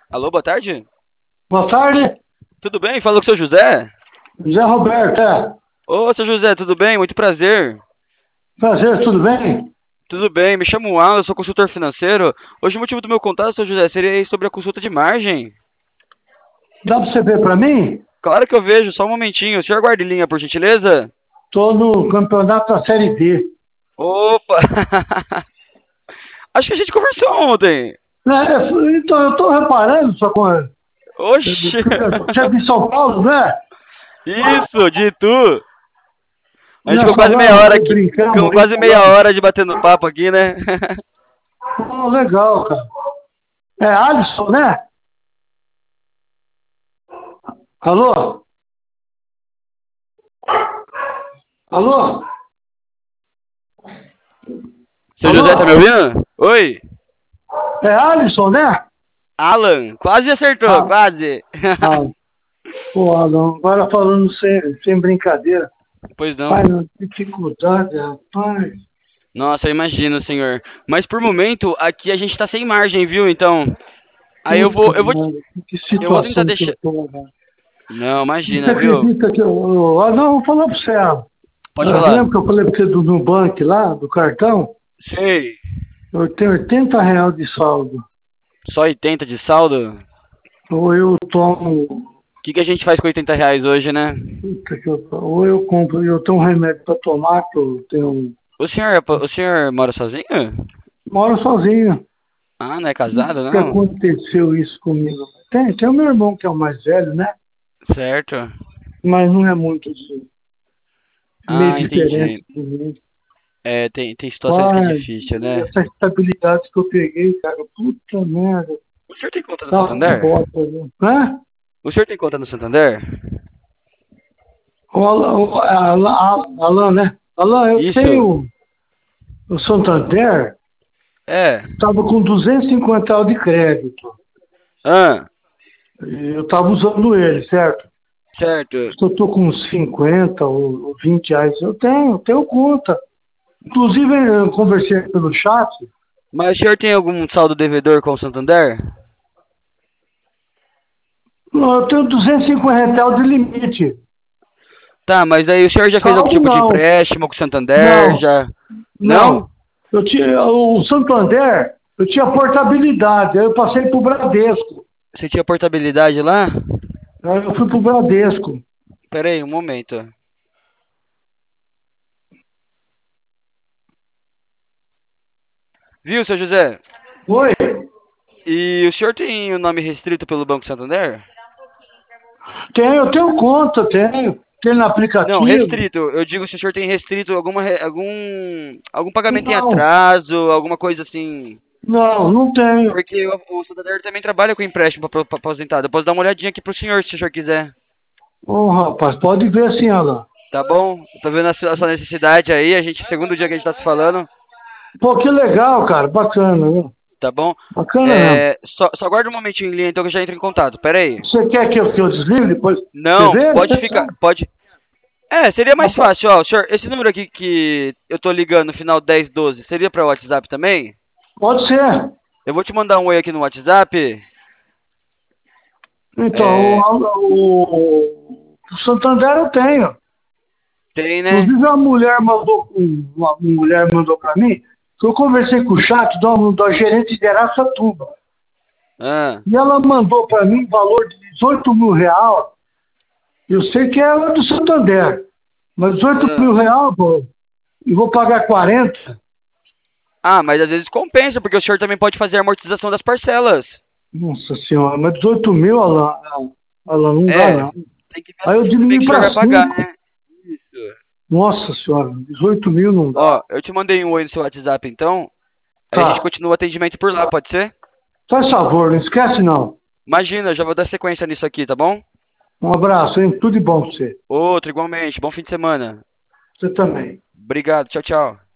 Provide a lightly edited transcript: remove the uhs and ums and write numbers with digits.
Alô, boa tarde? Boa tarde, Tudo bem? Falou com o seu José? Zé Roberto. Ô, seu José, tudo bem? Muito prazer. Prazer, tudo bem? Tudo bem, me chamo Alan, eu sou consultor financeiro. Hoje o motivo do meu contato, seu José, seria aí sobre a consulta de margem. Dá para você ver para mim? Claro que eu vejo, só um momentinho. O senhor guarda em linha, por gentileza? Estou no campeonato da Série D. Opa! Acho que a gente conversou ontem. Então, eu estou reparando, só com. Oxi! Você é de São Paulo, não é? Isso, de Itu. A gente ficou Nós quase meia falamos hora aí, aqui. brincamos Ficamos aí, quase meia falamos. hora de batendo papo aqui, né? Oh, legal, cara. É Alisson, né? Alô? Alô? Seu José, tá me Alô? ouvindo? Oi? É Alisson, né? Alan, quase acertou, Ah, quase. ah, pô, Adão, agora falando sem brincadeira. Pois não. Pai, não, dificuldade, rapaz. Nossa, eu imagino, senhor. Mas por momento, aqui a gente tá sem margem, viu? Então, aí eu Puta vou, eu vou, merda, que eu vou tentar situação que deixar. eu tô, velho. Não, Você imagina, viu? acredita que não, vou falar pra você. Pode falar. Lembra que eu falei pra você do Nubank lá, do cartão? Sei. Eu tenho R$ 80 de saldo. Só 80 de saldo? O Ou eu tomo. que a gente faz com 80 reais hoje, né? Ou eu compro, eu tenho um remédio pra tomar, que eu tenho. O senhor mora sozinho? Moro sozinho. Ah, não é Por casado, que não? aconteceu isso comigo? Tem o meu irmão que é o mais velho, né? Certo. Mas não é muito meio Ah, diferente entendi. de mim. É, tem situações que é Pai, difícil, né? essa estabilidade que eu peguei, cara, puta merda, O senhor tem conta no tá uma Santander? bosta, viu? Hã? O senhor tem conta no Santander? Alan, né? Alan, eu Isso. tenho o Santander, É. estava com 250 reais de crédito. Ah, Eu estava usando ele, certo? certo. Se eu estou com uns 50 ou 20 reais, eu tenho conta. Inclusive, eu conversei pelo chat, Mas o senhor tem algum saldo devedor com o Santander? eu tenho 250 reais de limite. Tá, mas aí o senhor já fez algum Saldo tipo de não, empréstimo com o Santander? não, Já. não. Não? O Santander, eu tinha portabilidade, aí eu passei para o Bradesco. Você tinha portabilidade lá? Aí eu fui para o Bradesco. Pera aí, um momento. Viu, seu José? Oi? E o senhor tem o nome restrito pelo Banco Santander? Eu tenho conta, tenho. Tem no Não, aplicativo. restrito. Eu digo se o senhor tem restrito algum pagamento em Não, atraso, alguma coisa assim. não tenho. Porque o Santander também trabalha com empréstimo para aposentado. Eu posso dar uma olhadinha aqui pro senhor, se o senhor quiser. Ô, rapaz, pode ver sim, Alan. Tá bom? Tô vendo a sua necessidade aí. A gente, segundo dia que a gente tá se falando. Pô, que legal, cara, bacana, viu? Tá bom? Bacana mesmo. É, só aguarda um momentinho em linha, então que eu já entro em contato. Pera aí. Você quer que eu desligue depois? Você Não, vê? pode ficar. Pode. É, seria mais fácil, ó. Senhor, esse número aqui que eu tô ligando, no final 1012, seria para o WhatsApp também? Pode ser. Eu vou te mandar um oi aqui no WhatsApp. Então, É, o Santander eu tenho. tem, né? Inclusive, uma mulher mandou para mim, que eu conversei com o chat do gerente de Araçatuba. Ah, E ela mandou para mim valor de 18 mil real. Eu sei que ela é do Santander, mas 18 ah. mil real, pô, e vou pagar 40. Ah, mas às vezes compensa, porque o senhor também pode fazer a amortização das parcelas. Nossa senhora, mas 18 mil, ela não dá, É, não. tem que ver as Aí eu coisas também que diminui o senhor vai para pagar, 5. né? Isso. Nossa senhora, 18 mil não dá. Ó, eu te mandei um oi no seu WhatsApp, então. Aí a gente Tá, continua o atendimento por lá, pode ser? faz favor, não esquece não. Imagina, eu já vou dar sequência nisso aqui, tá bom? Um abraço, hein? Tudo de bom pra você. Outro, igualmente. Bom fim de semana. Você também. Obrigado, tchau, tchau.